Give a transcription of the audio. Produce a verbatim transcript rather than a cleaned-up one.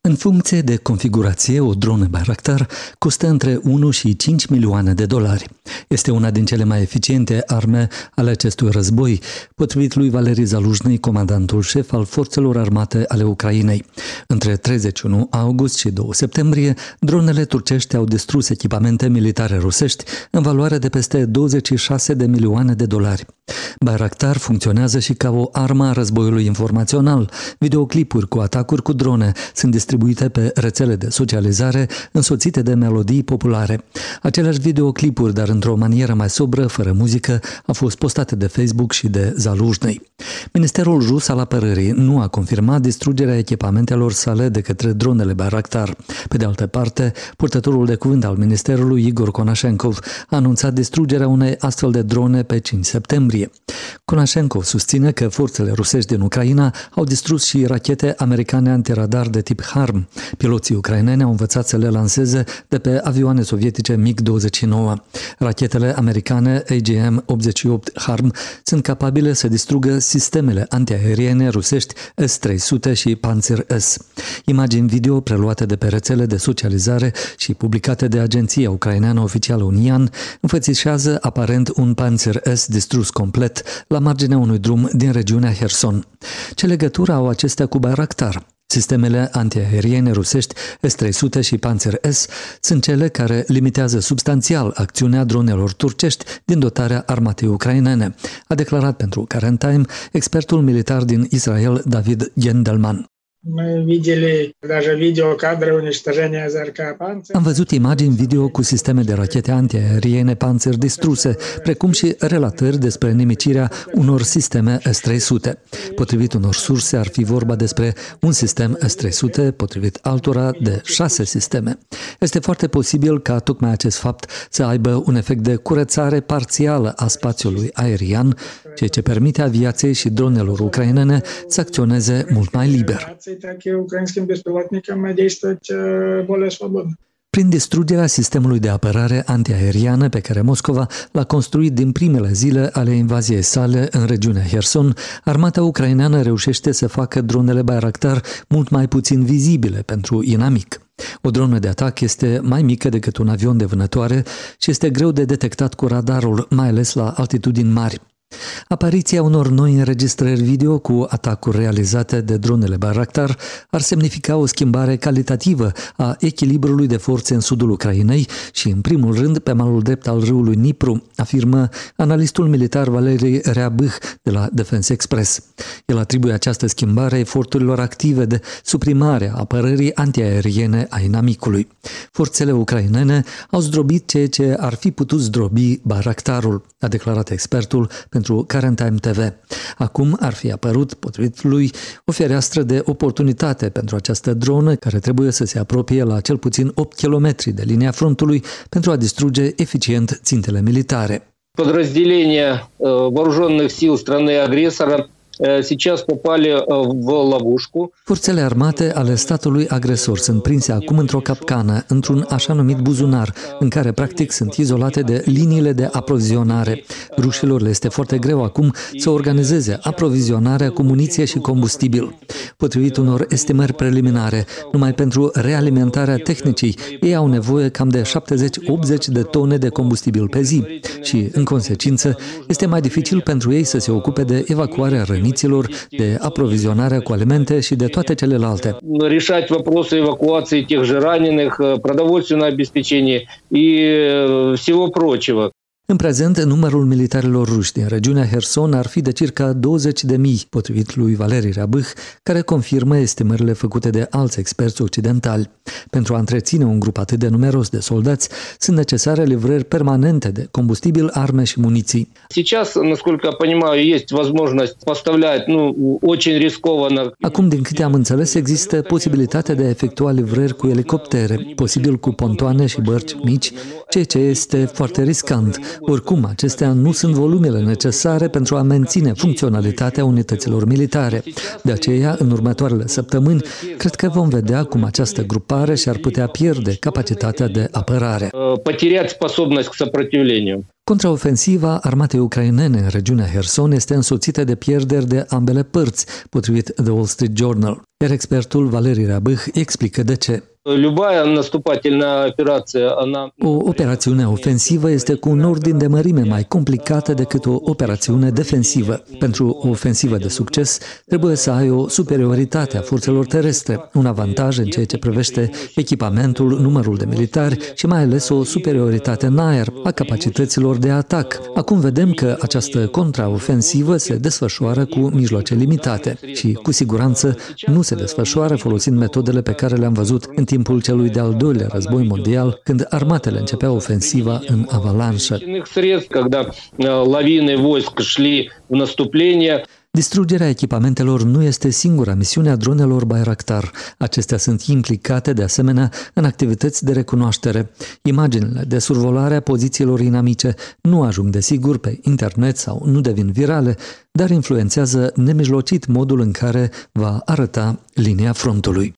În funcție de configurație, o dronă Bayraktar costă între unu și cinci milioane de dolari. Este una din cele mai eficiente arme ale acestui război, potrivit lui Valeri Zaluzhnyi, comandantul șef al forțelor armate ale Ucrainei. Între treizeci și unu august și doi septembrie, dronele turcești au distrus echipamente militare rusești în valoare de peste douăzeci și șase de milioane de dolari. Bayraktar funcționează și ca o armă a războiului informațional. Videoclipuri cu atacuri cu drone sunt distribuite pe rețele de socializare însoțite de melodii populare. Aceleași videoclipuri, dar într-o manieră mai sobră, fără muzică, au fost postate de Facebook și de Zaluzhnyi. Ministerul rus al apărării nu a confirmat distrugerea echipamentelor sale de către dronele Bayraktar. Pe de altă parte, purtătorul de cuvânt al ministerului, Igor Konashenkov, a anunțat distrugerea unei astfel de drone pe cinci septembrie. Konashenkov susține că forțele rusești din Ucraina au distrus și rachete americane antiradar de tip HARM. Piloții ucraineni au învățat să le lanseze de pe avioane sovietice MiG douăzeci și nouă. Rachetele americane A G M optzeci și opt HARM sunt capabile să distrugă sistemele antiaeriene rusești S trei sute și Panzer S. Imagini video preluate de pe rețele de socializare și publicate de agenția ucraineană oficială Unian înfățișează aparent un Panzer S distrus complet la marginea unui drum din regiunea Herson. Ce legătură au acestea cu Bayraktar? Sistemele antiaeriene rusești S trei sute și Panzer S sunt cele care limitează substanțial acțiunea dronelor turcești din dotarea armatei ucrainene, a declarat pentru Current Time expertul militar din Israel David Gendelman. Am văzut imagini video cu sisteme de rachete antiaeriene Panzer distruse, precum și relatări despre nimicirea unor sisteme S trei sute. Potrivit unor surse, ar fi vorba despre un sistem S trei sute, potrivit altora de șase sisteme. Este foarte posibil ca tocmai acest fapt să aibă un efect de curățare parțială a spațiului aerian, ceea ce permite aviației și dronelor ucrainene să acționeze mult mai liber. Prin distrugerea sistemului de apărare antiaeriană pe care Moscova l-a construit din primele zile ale invaziei sale în regiunea Herson, armata ucraineană reușește să facă dronele Bayraktar mult mai puțin vizibile pentru inamic. O dronă de atac este mai mică decât un avion de vânătoare și este greu de detectat cu radarul, mai ales la altitudini mari. Apariția unor noi înregistrări video cu atacuri realizate de dronele Bayraktar ar semnifica o schimbare calitativă a echilibrului de forțe în sudul Ucrainei și, în primul rând, pe malul drept al râului Dnipru, afirmă analistul militar Valeri Reabâh de la Defense Express. El atribuie această schimbare eforturilor active de suprimare a apărării antiaeriene a inamicului. Forțele ucrainene au zdrobit ceea ce ar fi putut zdrobi Bayraktarul, a declarat expertul pentru Current Time T V. Acum ar fi apărut, potrivit lui, o fereastră de oportunitate pentru această dronă care trebuie să se apropie la cel puțin opt kilometri de linia frontului pentru a distruge eficient țintele militare. Подразделения вооруженных сил страны-агрессора сейчас попали в ловушку. Forțele armate ale statului agresor sunt prinse acum într-o capcană, într-un așa numit buzunar, în care practic sunt izolate de liniile de aprovizionare. Rușilor le este foarte greu acum să organizeze aprovizionarea cu muniție și combustibil. Potrivit unor estimări preliminare, numai pentru realimentarea tehnicii, ei au nevoie cam de șaptezeci-optzeci de tone de combustibil pe zi și, în consecință, este mai dificil pentru ei să se ocupe de evacuarea răniților, de aprovizionarea cu alimente și de toate celelalte. Решать вопросы эвакуации тех же раненых, продовольственное обеспечение и всего прочего. În prezent, numărul militarilor ruși din regiunea Herson ar fi de circa douăzeci de mii, potrivit lui Valeri Reabâh, care confirmă estimările făcute de alți experți occidentali. Pentru a întreține un grup atât de numeros de soldați, sunt necesare livrări permanente de combustibil, arme și muniții. Сейчас, насколько я понимаю, есть возможность поставлять, ну, очень рискованно. Acum, din câte am înțeles, există posibilitatea de a efectua livrări cu elicoptere, posibil cu pontoane și bărci mici, ceea ce este foarte riscant. Oricum, acestea nu sunt volumele necesare pentru a menține funcționalitatea unităților militare. De aceea, în următoarele săptămâni, cred că vom vedea cum această grupare și-ar putea pierde capacitatea de apărare. Потерять способность к сопротивлению. Contraofensiva armatei ucrainene în regiunea Herson este însoțită de pierderi de ambele părți, potrivit The Wall Street Journal. Iar expertul Valeri Rabâh explică de ce. Любая наступательная операция, она... O operațiune ofensivă este cu un ordin de mărime mai complicată decât o operațiune defensivă. Pentru o ofensivă de succes, trebuie să ai o superioritate a forțelor terestre, un avantaj în ceea ce privește echipamentul, numărul de militari și mai ales o superioritate în aer a capacităților de atac. Acum vedem că această contraofensivă se desfășoară cu mijloace limitate și, cu siguranță, nu se desfășoară folosind metodele pe care le-am văzut în timpul celui de-al doilea război mondial, când armatele începeau ofensiva în avalanșă. Distrugerea echipamentelor nu este singura misiune a dronelor Bayraktar. Acestea sunt implicate, de asemenea, în activități de recunoaștere. Imaginile de survolare a pozițiilor inamice nu ajung desigur pe internet sau nu devin virale, dar influențează nemijlocit modul în care va arăta linia frontului.